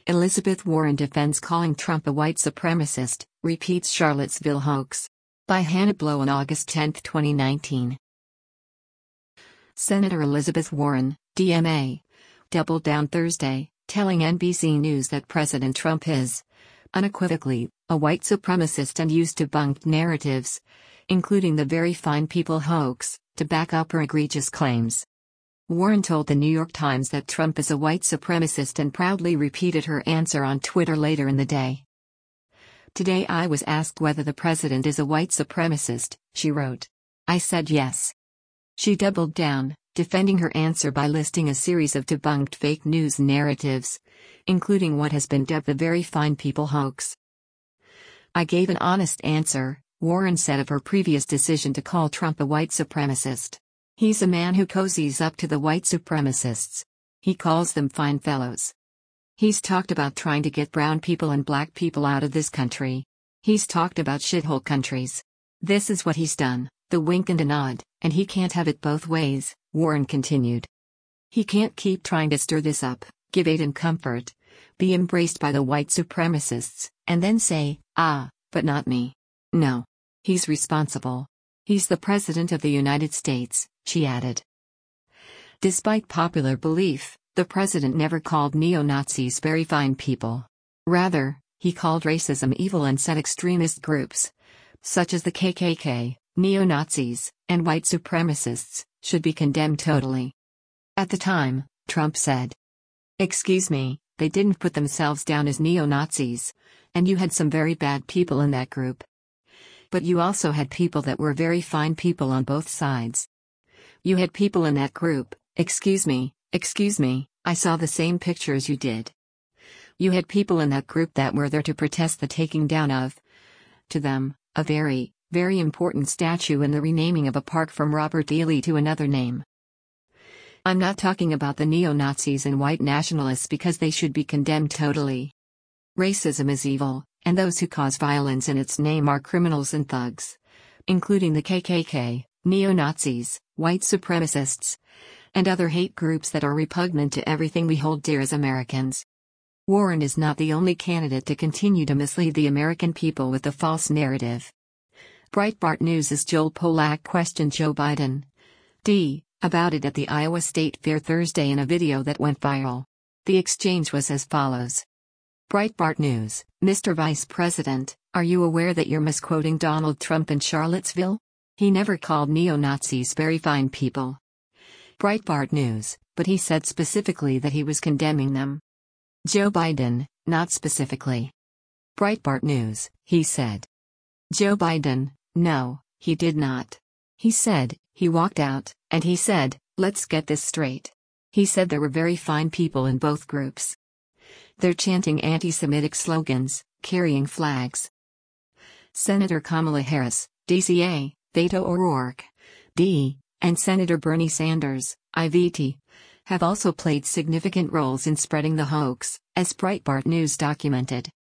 Elizabeth Warren defends calling Trump a white supremacist, repeats Charlottesville hoax. By Hannah Blow on August 10, 2019. Senator Elizabeth Warren, DMA, doubled down Thursday, telling NBC News that President Trump is, unequivocally, a white supremacist and used debunked narratives, including the Very Fine People hoax, to back up her egregious claims. Warren told the New York Times that Trump is a white supremacist and proudly repeated her answer on Twitter later in the day. "Today I was asked whether the president is a white supremacist," she wrote. "I said yes." She doubled down, defending her answer by listing a series of debunked fake news narratives, including what has been dubbed the Very Fine People hoax. "I gave an honest answer," Warren said of her previous decision to call Trump a white supremacist. "He's a man who cozies up to the white supremacists. He calls them fine fellows. He's talked about trying to get brown people and black people out of this country. He's talked about shithole countries. This is what he's done, the wink and a nod, and he can't have it both ways," Warren continued. "He can't keep trying to stir this up, give aid and comfort, be embraced by the white supremacists, and then say, but not me. No. He's responsible. He's the President of the United States," she added. Despite popular belief, the president never called neo-Nazis very fine people. Rather, he called racism evil and said extremist groups, such as the KKK, neo-Nazis, and white supremacists, should be condemned totally. At the time, Trump said, "Excuse me, they didn't put themselves down as neo-Nazis, and you had some very bad people in that group. But you also had people that were very fine people on both sides. You had people in that group, excuse me, I saw the same pictures you did. You had people in that group that were there to protest the taking down of, to them, a very, very important statue and the renaming of a park from Robert E. Lee to another name. I'm not talking about the neo-Nazis and white nationalists because they should be condemned totally. Racism is evil, and those who cause violence in its name are criminals and thugs, including the KKK, neo-Nazis, white supremacists, and other hate groups that are repugnant to everything we hold dear as Americans." Warren is not the only candidate to continue to mislead the American people with the false narrative. Breitbart News' Joel Pollack questioned Joe Biden about it at the Iowa State Fair Thursday in a video that went viral. The exchange was as follows. Breitbart News: "Mr. Vice President, are you aware that you're misquoting Donald Trump in Charlottesville? He never called neo-Nazis very fine people." Breitbart News: "But he said specifically that he was condemning them." Joe Biden: "Not specifically." Breitbart News: "He said." Joe Biden: "No, he did not. He said, he walked out, and he said, let's get this straight. He said there were very fine people in both groups. They're chanting anti-Semitic slogans, carrying flags." Senator Kamala Harris, DCA, Beto O'Rourke, D, and Senator Bernie Sanders, IVT, have also played significant roles in spreading the hoax, as Breitbart News documented.